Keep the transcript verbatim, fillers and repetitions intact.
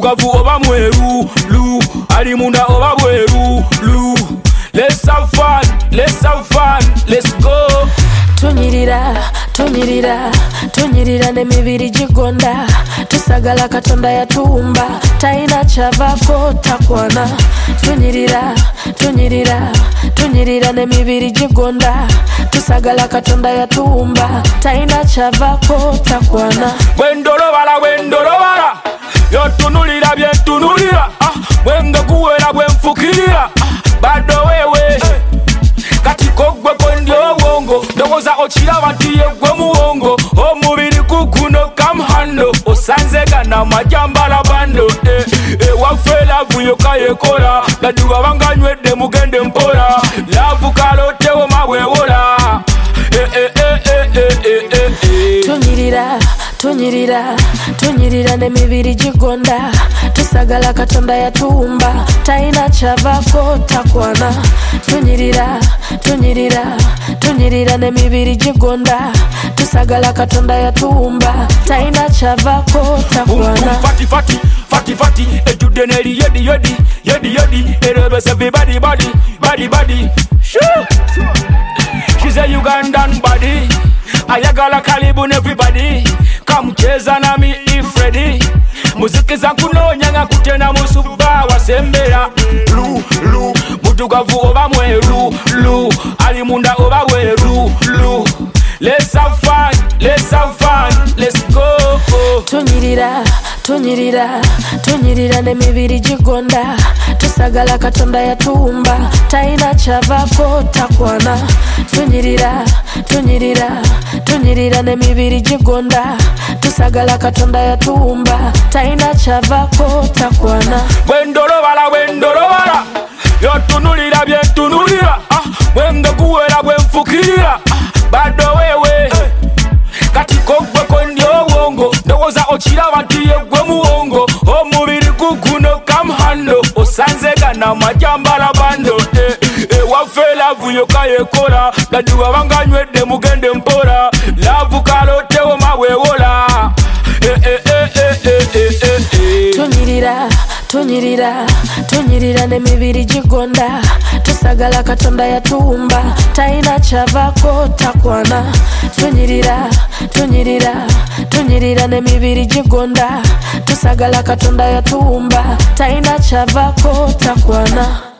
mutugavu oba mweru lu ali munda oba bweru lu. Let's have fun, let's have fun, let's go. Tunyirira, tunyirira, tunyirira n'emibiri gigonda. Tusagala Katonda yatuumba, taina kyavaako takwana. Tunyirira, tunyirira, tunyirira n'emibiri gigonda. Tusagala Katonda yatuumba, taina kyavaako takwana. Bwendolobala bwendolobala yotunulira byentunulira, ah, bwengakuwera bwenfukirira, ah, bado wewe kati kogwe kondi obwongo ndowooza okiraba nti yegwe muwongo omubiri guguno kamuhando osanzega n'amajambala bando eh, eh, waffe laavu yokka yekola gaduba banganywedde mugende mpola laavu kalotewo mabwewola eh, eh, eh, eh, eh, eh, eh, eh. Tunyirira, tunyirira, tunyirira n'emibiri gigonda. Tusagala Katonda yatuumba, taina kyavaako takwana. Tunyirira, tunyirira, tunyirira n'emibiri gigonda. Tusagala Katonda yatuumba, taina kyavaako takwana. Fati fati, fati fati, ejjudde n'eri yedi yedi, yedi yedi, erebese bibadi badi, badi badi. She's a Ugandan body, ayagala karibu everybody. Come cheza nami if ready. Muziki za kunonya nga kutena musuba wasembera lu lu mutugavu oba mweru lu ali munda oba bweru lu. Let's have fun, let's have fun, let's go. Tunyirira, tunyirira, tunyirira n'emibiri gigonda. Tusagala Katonda yatuumba, taina kyavaako takwana. Tunyirira, tunyirira, tunyirira n'emibiri gigonda. Tusagala Katonda yatuumba, taina kyavaako takwana. Bwendolobala bwendolobala yotunulira byentunulira, ah, bwengakuwera bwenfukirira, ah, bado wewe kati kogwe kondi obwongo ndowooza okiraba nti yegwe muwongo omubiri guguno kamuhando osanzega n'amajambala bando eh, eh, waffe laavu yokka yekola gaduba banganywedde mugende mpola laavu kalotewo mabwewola eh, eh, eh, eh, eh, eh, eh, eh. Tunyirira, tunyirira, tunyirira n'emibiri gigonda. Tusagala Katonda yatuumba, taina kyavaako takwana. Tunyirira, tunyirira, tunyirira n'emibiri gigonda. Tusagala Katonda yatuumba, taina kyavaako takwana.